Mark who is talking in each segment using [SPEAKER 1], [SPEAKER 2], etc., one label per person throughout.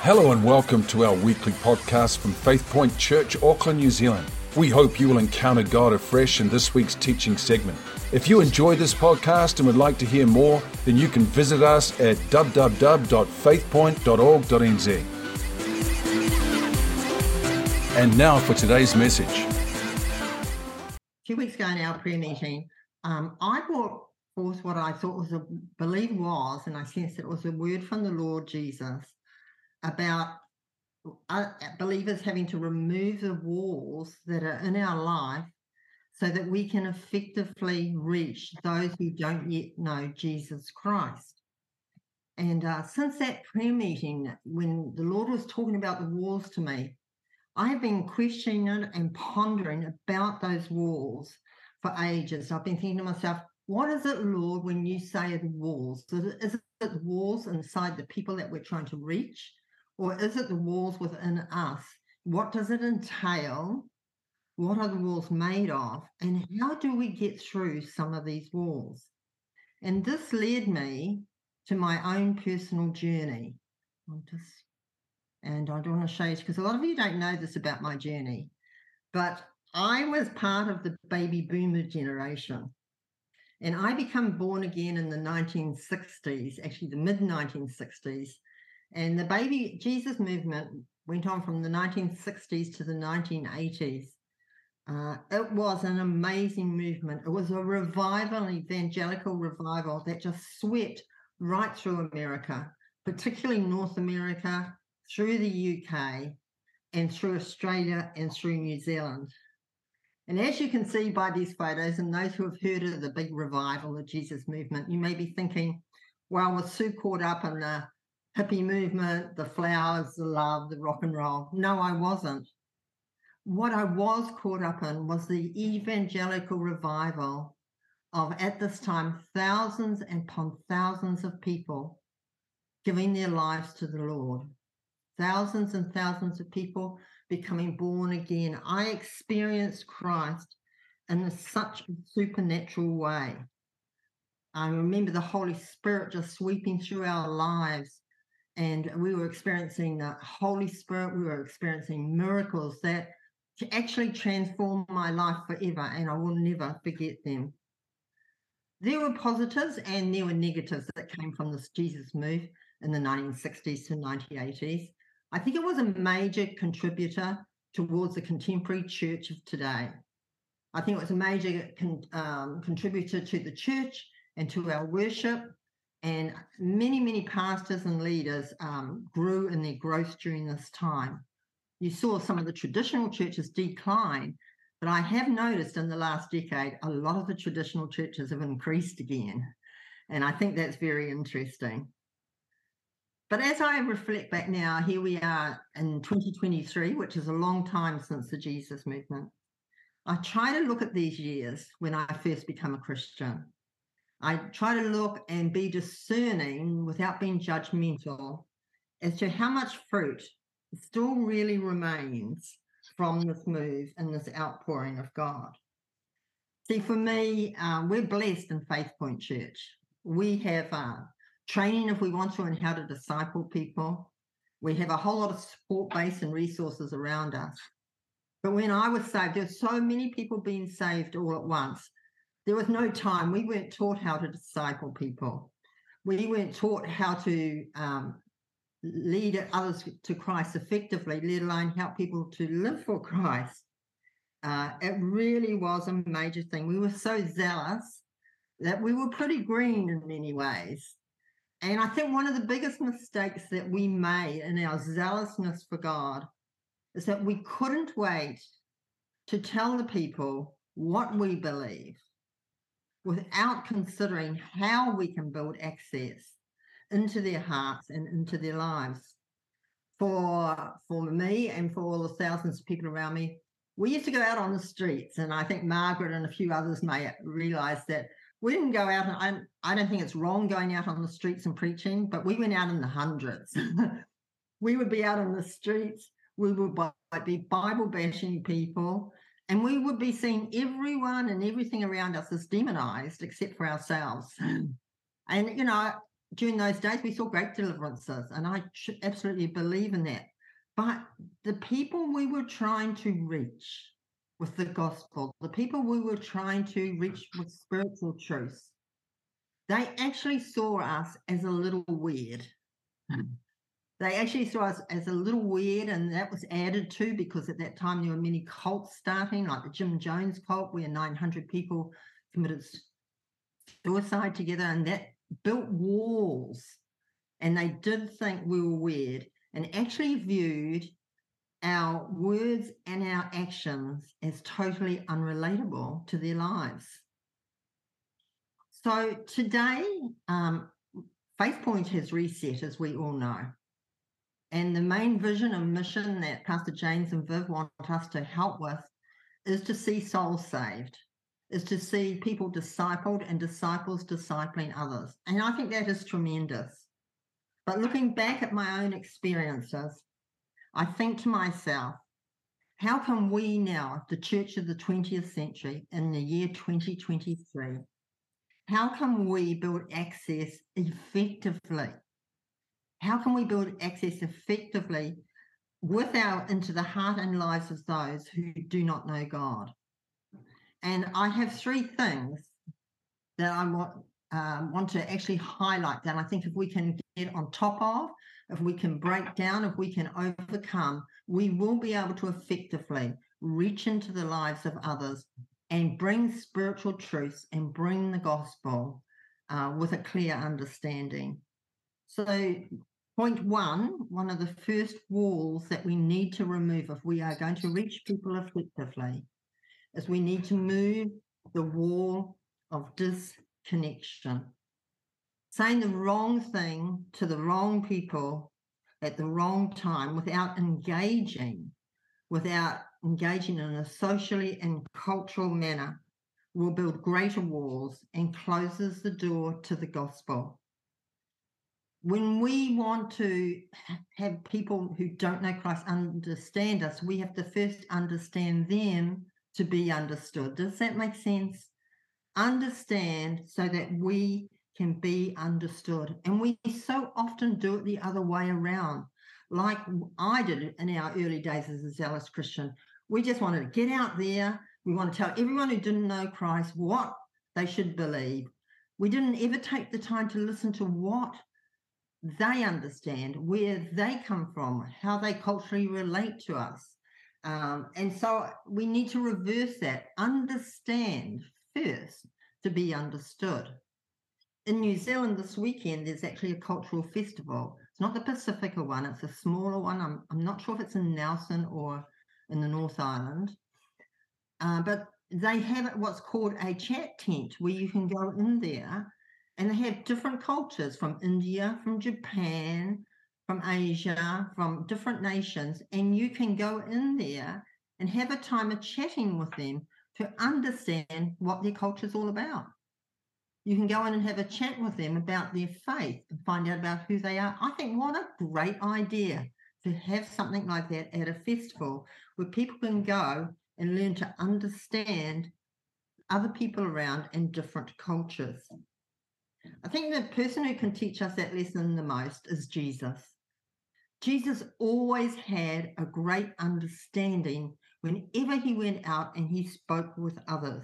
[SPEAKER 1] Hello and welcome to our weekly podcast from Faith Point Church, Auckland, New Zealand. We hope you will encounter God afresh in this week's teaching segment. If you enjoy this podcast and would like to hear more, then you can visit us at www.faithpoint.org.nz. And now for today's message.
[SPEAKER 2] 2 weeks ago in our prayer meeting, I brought forth what I thought and I sensed it was a word from the Lord Jesus about believers having to remove the walls that are in our life so that we can effectively reach those who don't yet know Jesus Christ. And since that prayer meeting, when the Lord was talking about the walls to me, I have been questioning and pondering about those walls for ages. I've been thinking to myself, what is it, Lord, when you say the walls? Is it the walls inside the people that we're trying to reach? Or is it the walls within us? What does it entail? What are the walls made of? And how do we get through some of these walls? And this led me to my own personal journey. And I don't want to show you, because a lot of you don't know this about my journey, but I was part of the baby boomer generation. And I became born again in the 1960s, actually the mid-1960s. And the baby Jesus movement went on from the 1960s to the 1980s. It was an amazing movement. It was a revival, an evangelical revival that just swept right through America, particularly North America, through the UK, and through Australia and through New Zealand. And as you can see by these photos, and those who have heard of the big revival, the Jesus movement, you may be thinking, well, was Sue caught up in the hippie movement, the flowers, the love, the rock and roll? No, I wasn't. What I was caught up in was the evangelical revival of, at this time, thousands upon thousands of people giving their lives to the Lord. Thousands and thousands of people becoming born again. I experienced Christ in such a supernatural way. I remember the Holy Spirit just sweeping through our lives, and we were experiencing the Holy Spirit. We were experiencing miracles that actually transformed my life forever, and I will never forget them. There were positives and there were negatives that came from this Jesus move in the 1960s to 1980s. I think it was a major contributor towards the contemporary church of today. I think it was a major contributor to the church and to our worship, and many, many pastors and leaders grew in their growth during this time. You saw some of the traditional churches decline, but I have noticed in the last decade, a lot of the traditional churches have increased again. And I think that's very interesting. But as I reflect back now, here we are in 2023, which is a long time since the Jesus movement. I try to look at these years when I first become a Christian. I try to look and be discerning without being judgmental as to how much fruit still really remains from this move and this outpouring of God. See, for me, we're blessed in Faith Point Church. We have training if we want to on how to disciple people. We have a whole lot of support base and resources around us. But when I was saved, there's so many people being saved all at once. There was no time. We weren't taught how to disciple people. We weren't taught how to lead others to Christ effectively, let alone help people to live for Christ. It really was a major thing. We were so zealous that we were pretty green in many ways. And I think one of the biggest mistakes that we made in our zealousness for God is that we couldn't wait to tell the people what we believe without considering how we can build access into their hearts and into their lives. For me and for all the thousands of people around me, we used to go out on the streets, and I think Margaret and a few others may realize that we didn't go out, and I don't think it's wrong going out on the streets and preaching, but we went out in the hundreds. We would be out on the streets, we would be Bible bashing people, and we would be seeing everyone and everything around us as demonized except for ourselves. And, during those days, we saw great deliverances, and I absolutely believe in that. But the people we were trying to reach with the gospel, the people we were trying to reach with spiritual truths, they actually saw us as a little weird. They actually saw us as a little weird, and that was added to because at that time there were many cults starting, like the Jim Jones cult, where 900 people committed suicide together, and that built walls. And they did think we were weird and actually viewed our words and our actions as totally unrelatable to their lives. So today, Faith Point has reset, as we all know. And the main vision and mission that Pastor James and Viv want us to help with is to see souls saved, is to see people discipled and disciples discipling others. And I think that is tremendous. But looking back at my own experiences, I think to myself, how can we now, the church of the 20th century, in the year 2023, how can we build access effectively? How can we build access effectively into the heart and lives of those who do not know God? And I have three things that I want to actually highlight that I think if we can get on top of, if we can break down, if we can overcome, we will be able to effectively reach into the lives of others and bring spiritual truths and bring the gospel with a clear understanding. So point one of the first walls that we need to remove if we are going to reach people effectively is we need to move the wall of disconnection. Saying the wrong thing to the wrong people at the wrong time without engaging in a socially and cultural manner will build greater walls and closes the door to the gospel. When we want to have people who don't know Christ understand us, we have to first understand them to be understood. Does that make sense? Understand so that we can be understood. And we so often do it the other way around, like I did in our early days as a zealous Christian. We just wanted to get out there. We want to tell everyone who didn't know Christ what they should believe. We didn't ever take the time to listen to what they understand, where they come from, how they culturally relate to us. And so we need to reverse that. Understand first to be understood. In New Zealand this weekend, there's actually a cultural festival. It's not the Pacifica one, it's a smaller one. I'm not sure if it's in Nelson or in the North Island. But they have what's called a chat tent where you can go in there and they have different cultures from India, from Japan, from Asia, from different nations. And you can go in there and have a time of chatting with them to understand what their culture is all about. You can go in and have a chat with them about their faith and find out about who they are. I think what a great idea to have something like that at a festival where people can go and learn to understand other people around and different cultures. I think the person who can teach us that lesson the most is Jesus. Jesus always had a great understanding whenever he went out and he spoke with others.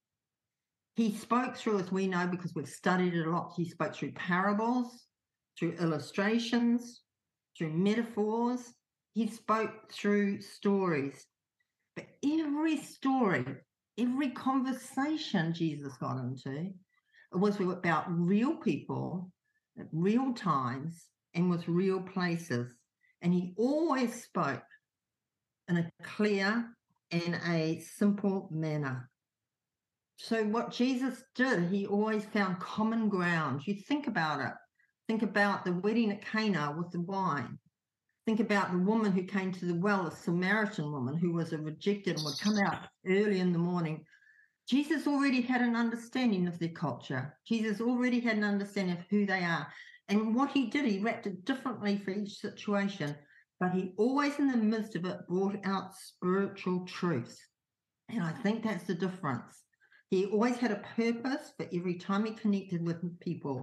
[SPEAKER 2] He spoke through, as we know, because we've studied it a lot, he spoke through parables, through illustrations, through metaphors. He spoke through stories. But every story, every conversation Jesus got into, it was about real people, at real times, and with real places. And he always spoke in a clear and a simple manner. So what Jesus did, he always found common ground. You think about it. Think about the wedding at Cana with the wine. Think about the woman who came to the well, the Samaritan woman who was a rejected and would come out early in the morning. Jesus already had an understanding of their culture. Jesus already had an understanding of who they are. And what he did, he wrapped it differently for each situation, but he always in the midst of it brought out spiritual truths. And I think that's the difference. He always had a purpose for every time he connected with people.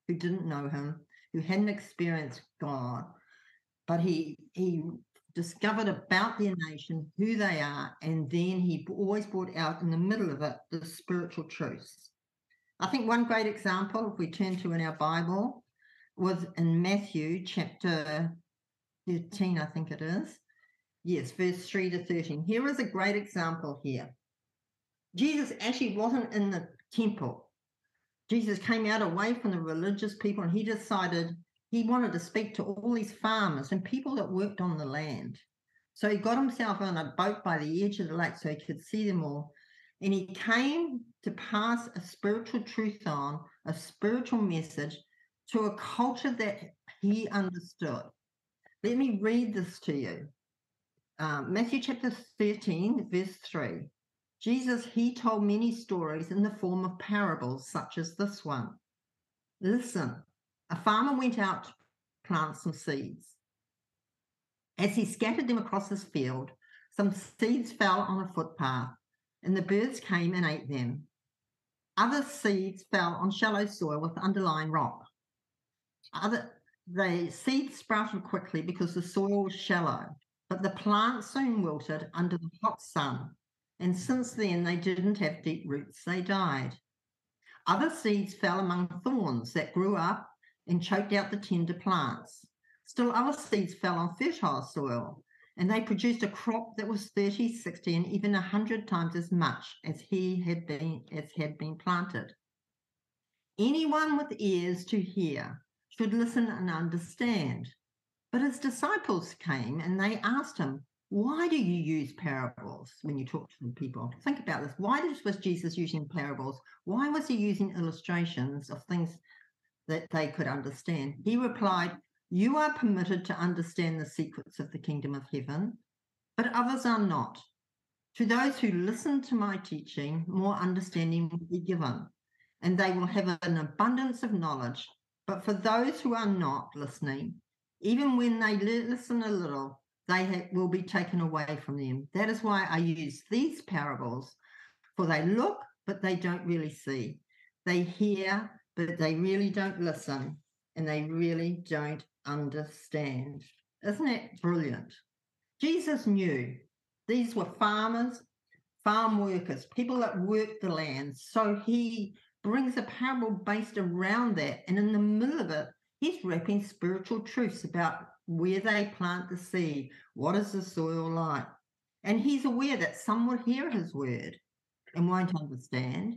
[SPEAKER 2] who didn't know him, who hadn't experienced God, but he discovered about their nation, who they are, and then he always brought out in the middle of it the spiritual truths. I think one great example, if we turn to in our Bible, was in Matthew chapter 13, I think it is. Yes, verse 3 to 13. Here is a great example here. Jesus actually wasn't in the temple. Jesus came out away from the religious people, and he decided he wanted to speak to all these farmers and people that worked on the land. So he got himself on a boat by the edge of the lake so he could see them all. And he came to pass a spiritual truth on, a spiritual message to a culture that he understood. Let me read this to you. Matthew chapter 13, verse 3. Jesus, he told many stories in the form of parables, such as this one. Listen, a farmer went out to plant some seeds. As he scattered them across his field, some seeds fell on a footpath, and the birds came and ate them. Other seeds fell on shallow soil with underlying rock. The seeds sprouted quickly because the soil was shallow, but the plant soon wilted under the hot sun, and since then they didn't have deep roots, they died. Other seeds fell among thorns that grew up and choked out the tender plants. Still other seeds fell on fertile soil, and they produced a crop that was 30, 60, and even 100 times as much as had been planted. Anyone with ears to hear should listen and understand. But his disciples came and they asked him, why do you use parables when you talk to people? Think about this. Why was Jesus using parables? Why was he using illustrations of things that they could understand? He replied, you are permitted to understand the secrets of the kingdom of heaven, but others are not. To those who listen to my teaching, more understanding will be given, and they will have an abundance of knowledge. But for those who are not listening, even when they listen a little, they will be taken away from them. That is why I use these parables, for they look, but they don't really see. They hear, but they really don't listen, and they really don't understand. Isn't that brilliant? Jesus knew these were farmers, farm workers, people that worked the land. So he brings a parable based around that. And in the middle of it, he's wrapping spiritual truths about where they plant the seed, what is the soil like. And he's aware that some will hear his word and won't understand.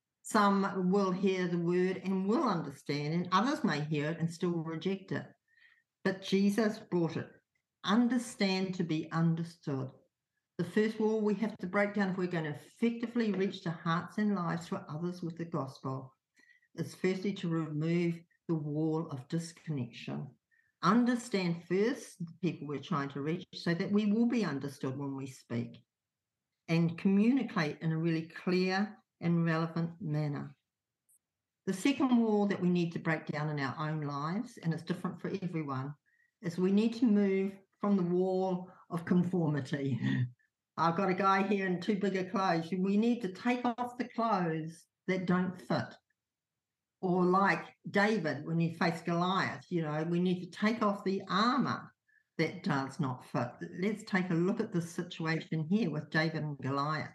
[SPEAKER 2] Some will hear the word and will understand, and others may hear it and still reject it. But Jesus brought it. Understand to be understood. The first wall we have to break down if we're going to effectively reach the hearts and lives for others with the gospel is firstly to remove the wall of disconnection. Understand first the people we're trying to reach so that we will be understood when we speak, and communicate in a really clear and relevant manner. The second wall that we need to break down in our own lives, and it's different for everyone, is we need to move from the wall of conformity. I've got a guy here in too big a clothes. We need to take off the clothes that don't fit. Or like David, when he faced Goliath, we need to take off the armor that does not fit. Let's take a look at this situation here with David and Goliath.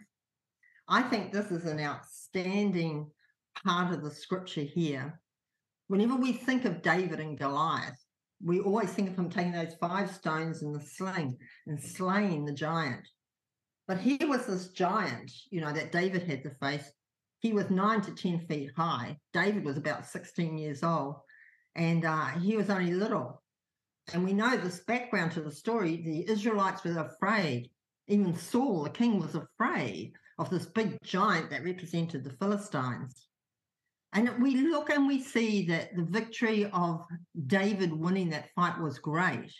[SPEAKER 2] I think this is an outstanding part of the scripture here. Whenever we think of David and Goliath, we always think of him taking those 5 stones in the sling and slaying the giant. But here was this giant, that David had to face. He was 9 to 10 feet high. David was about 16 years old, and he was only little. And we know this background to the story. The Israelites were afraid. Even Saul, the king, was afraid of this big giant that represented the Philistines. And we look and we see that the victory of David winning that fight was great.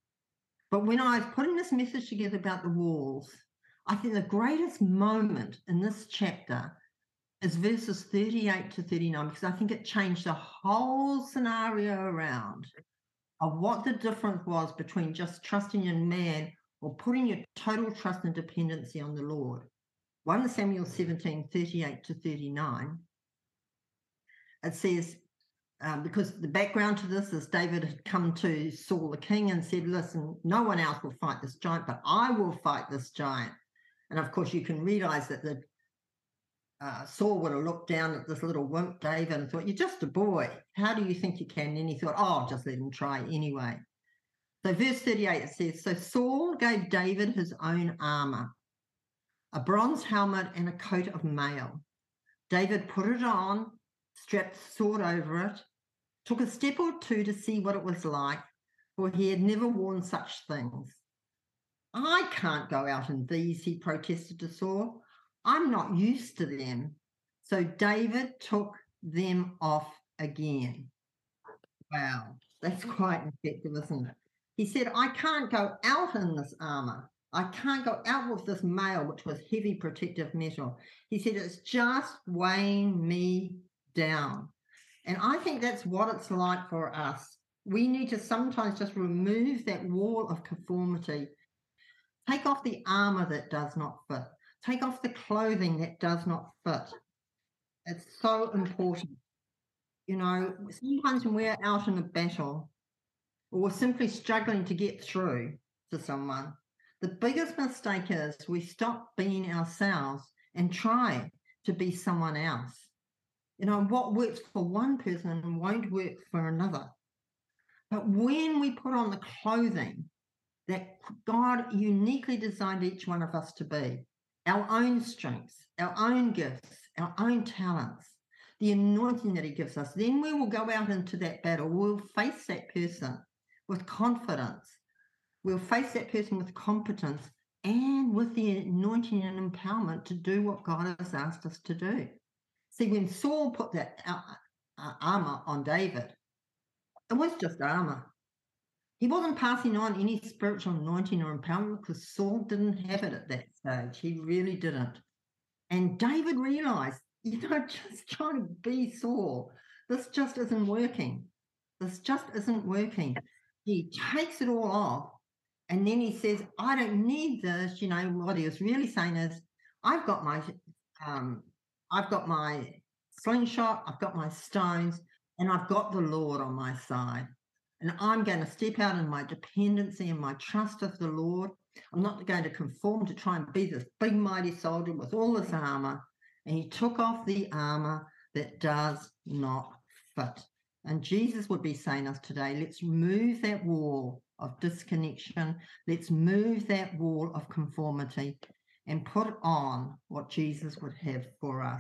[SPEAKER 2] But when I was putting this message together about the walls, I think the greatest moment in this chapter is verses 38 to 39, because I think it changed the whole scenario around of what the difference was between just trusting in man or putting your total trust and dependency on the Lord. 1 Samuel 17, 38 to 39. It says, because the background to this is David had come to Saul the king and said, listen, no one else will fight this giant, but I will fight this giant. And of course, you can realize that the Saul would have looked down at this little wimp David and thought, you're just a boy. How do you think you can? And then he thought, oh, I'll just let him try anyway. So verse 38, it says, so Saul gave David his own armor, a bronze helmet and a coat of mail. David put it on, strapped the sword over it, took a step or two to see what it was like, for he had never worn such things. I can't go out in these, he protested to Saul. I'm not used to them. So David took them off again. Wow, that's quite effective, isn't it? He said, I can't go out in this armor. I can't go out with this mail, which was heavy protective metal. He said, it's just weighing me down. And I think that's what it's like for us. We need to sometimes just remove that wall of conformity. Take off the armor that does not fit. Take off the clothing that does not fit. It's so important. You know, sometimes when we're out in a battle or we're simply struggling to get through to someone, the biggest mistake is we stop being ourselves and try to be someone else. You know, what works for one person won't work for another. But when we put on the clothing that God uniquely designed each one of us to be, our own strengths, our own gifts, our own talents, the anointing that he gives us, then we will go out into that battle. We'll face that person with confidence. We'll face that person with competence and with the anointing and empowerment to do what God has asked us to do. See, when Saul put that armor on David, it was just armor. He wasn't passing on any spiritual anointing or empowerment because Saul didn't have it at that stage. He really didn't. And David realized, you know, just trying to be Saul, this just isn't working. This just isn't working. He takes it all off and then he says, I don't need this. You know, what he was really saying is, I've got my slingshot, I've got my stones, and I've got the Lord on my side. And I'm going to step out in my dependency and my trust of the Lord. I'm not going to conform to try and be this big, mighty soldier with all this armor. And he took off the armor that does not fit. And Jesus would be saying to us today, let's move that wall of disconnection. Let's move that wall of conformity and put on what Jesus would have for us.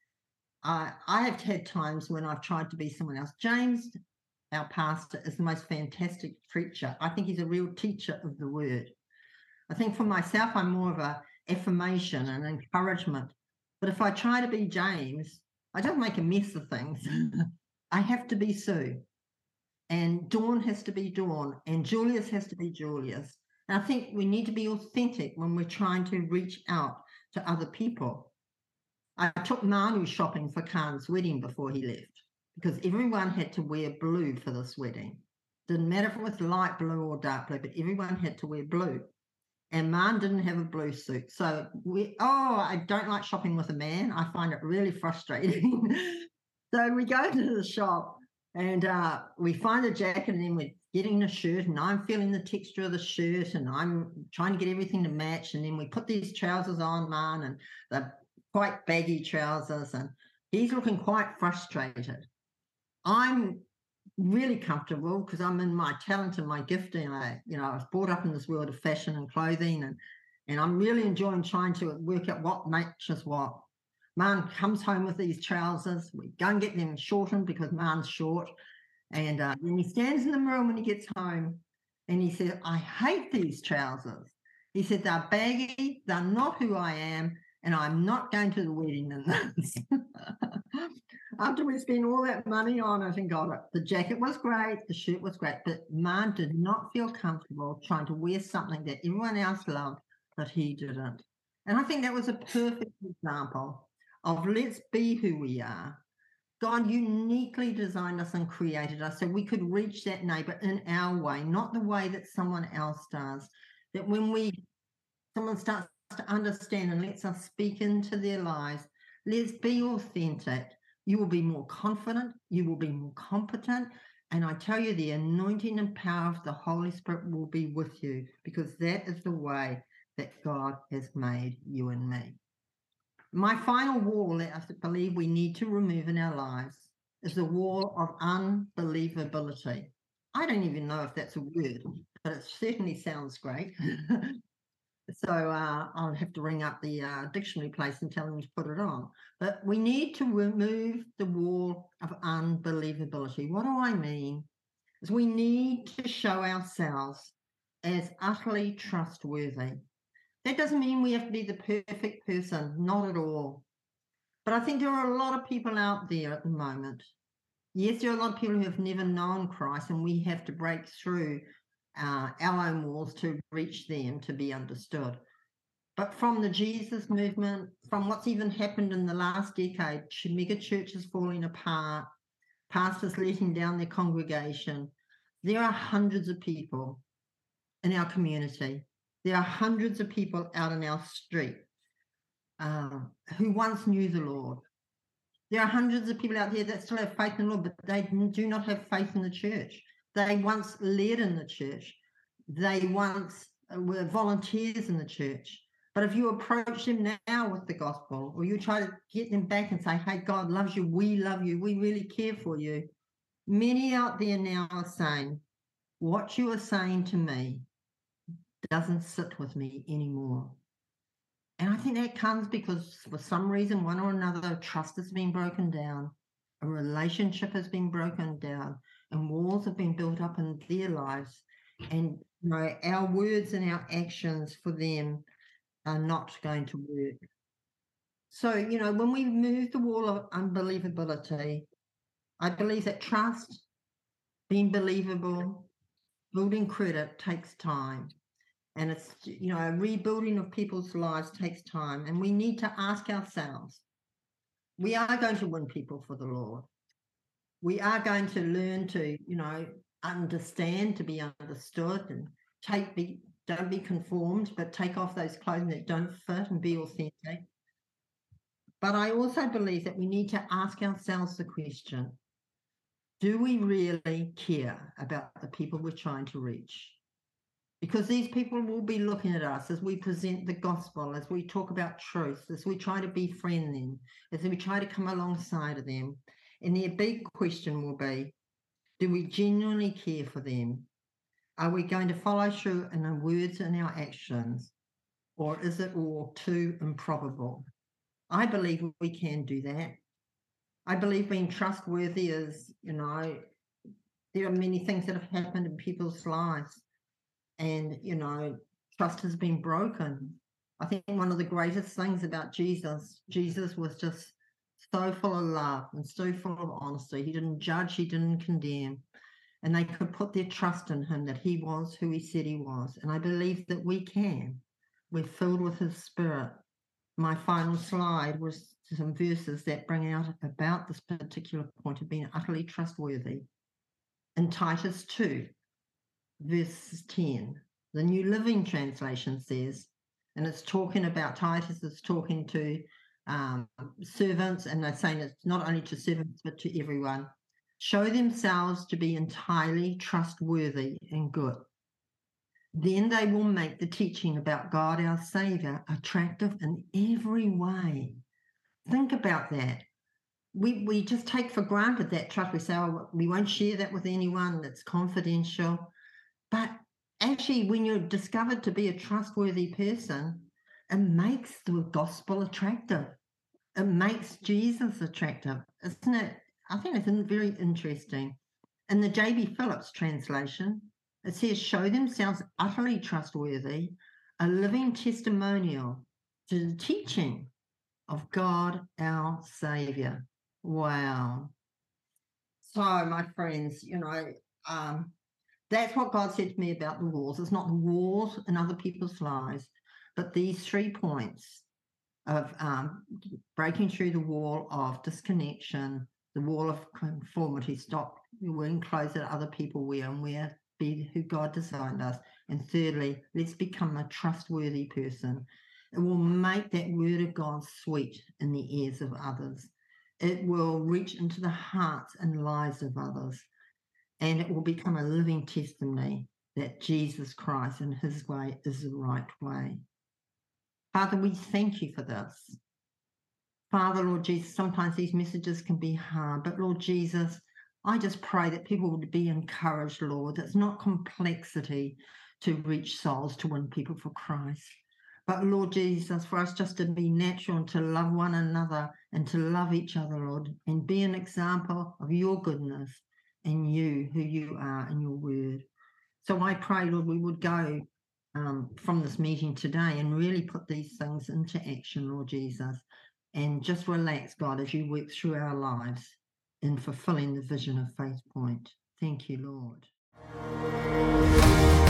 [SPEAKER 2] I have had times when I've tried to be someone else. James, our pastor, is the most fantastic preacher. I think he's a real teacher of the word. I think for myself, I'm more of an affirmation and encouragement. But if I try to be James, I just make a mess of things. I have to be Sue. And Dawn has to be Dawn. And Julius has to be Julius. And I think we need to be authentic when we're trying to reach out to other people. I took Manu shopping for Khan's wedding before he left, because everyone had to wear blue for this wedding. Didn't matter if it was light blue or dark blue, but everyone had to wear blue. And Man didn't have a blue suit. So I don't like shopping with a man. I find it really frustrating. So we go to the shop and we find a jacket and then we're getting a shirt and I'm feeling the texture of the shirt and I'm trying to get everything to match. And then we put these trousers on, Man, and they're quite baggy trousers and he's looking quite frustrated. I'm really comfortable because I'm in my talent and my gifting. I was brought up in this world of fashion and clothing and I'm really enjoying trying to work out what matches what. Man comes home with these trousers. We go and get them shortened because Man's short. And then he stands in the mirror when he gets home and he says, I hate these trousers. He said, they're baggy, they're not who I am, and I'm not going to the wedding in this. After we spent all that money on it and got it, the jacket was great, the shirt was great, but Man did not feel comfortable trying to wear something that everyone else loved, but he didn't. And I think that was a perfect example of let's be who we are. God uniquely designed us and created us so we could reach that neighbor in our way, not the way that someone else does. That when someone starts to understand and lets us speak into their lives, let's be authentic. You will be more confident. You will be more competent. And I tell you, the anointing and power of the Holy Spirit will be with you, because that is the way that God has made you and me. My final wall that I believe we need to remove in our lives is the wall of unbelievability. I don't even know if that's a word, but it certainly sounds great. So I'll have to ring up the dictionary place and tell them to put it on. But we need to remove the wall of unbelievability. What do I mean? Is we need to show ourselves as utterly trustworthy. That doesn't mean we have to be the perfect person, not at all. But I think there are a lot of people out there at the moment. Yes, there are a lot of people who have never known Christ, and we have to break through our own walls to reach them, to be understood. But from the Jesus movement, from what's even happened in the last decade, mega churches falling apart, pastors letting down their congregation, there are hundreds of people in our community. There are hundreds of people out in our street who once knew the Lord. There are hundreds of people out there that still have faith in the Lord, but they do not have faith in the church. They once led in the church. They once were volunteers in the church. But if you approach them now with the gospel, or you try to get them back and say, hey, God loves you, we love you, we really care for you, many out there now are saying, what you are saying to me doesn't sit with me anymore. And I think that comes because for some reason, one or another, trust has been broken down, a relationship has been broken down, and walls have been built up in their lives. And our words and our actions for them are not going to work. So, when we move the wall of unbelievability, I believe that trust, being believable, building credit takes time. And it's, a rebuilding of people's lives takes time. And we need to ask ourselves, we are going to win people for the Lord. We are going to learn to, understand, to be understood, and don't be conformed, but take off those clothing that don't fit and be authentic. But I also believe that we need to ask ourselves the question, do we really care about the people we're trying to reach? Because these people will be looking at us as we present the gospel, as we talk about truth, as we try to befriend them, as we try to come alongside of them. And their big question will be, do we genuinely care for them? Are we going to follow through in our words and our actions? Or is it all too improbable? I believe we can do that. I believe being trustworthy is, there are many things that have happened in people's lives. And, trust has been broken. I think one of the greatest things about Jesus was just so full of love and so full of honesty. He didn't judge, he didn't condemn. And they could put their trust in him that he was who he said he was. And I believe that we can. We're filled with his spirit. My final slide was some verses that bring out about this particular point of being utterly trustworthy. In Titus 2, verse 10, the New Living Translation says, and it's talking about Titus is talking to servants, and they're saying it's not only to servants but to everyone. Show themselves to be entirely trustworthy and good. Then they will make the teaching about God our Savior attractive in every way. Think about that. We just take for granted that trust. We say, oh, we won't share that with anyone, that's confidential. But actually, when you're discovered to be a trustworthy person, it makes the gospel attractive. It makes Jesus attractive, isn't it? I think it's very interesting. In the J.B. Phillips translation, it says, show themselves utterly trustworthy, a living testimonial to the teaching of God our Savior. Wow. So, my friends, that's what God said to me about the walls. It's not the walls in other people's lives, but these 3 points of breaking through the wall of disconnection, the wall of conformity, stop wearing clothes that other people wear and be who God designed us. And thirdly, let's become a trustworthy person. It will make that word of God sweet in the ears of others. it will reach into the hearts and lives of others, and it will become a living testimony that Jesus Christ and his way is the right way. Father, we thank you for this. Father, Lord Jesus, sometimes these messages can be hard, but Lord Jesus, I just pray that people would be encouraged, Lord. It's not complexity to reach souls, to win people for Christ. But Lord Jesus, for us just to be natural and to love one another and to love each other, Lord, and be an example of your goodness and you, who you are in your word. So I pray, Lord, we would go from this meeting today and really put these things into action, Lord Jesus, and just relax, God, as you work through our lives in fulfilling the vision of Faith Point. Thank you, Lord.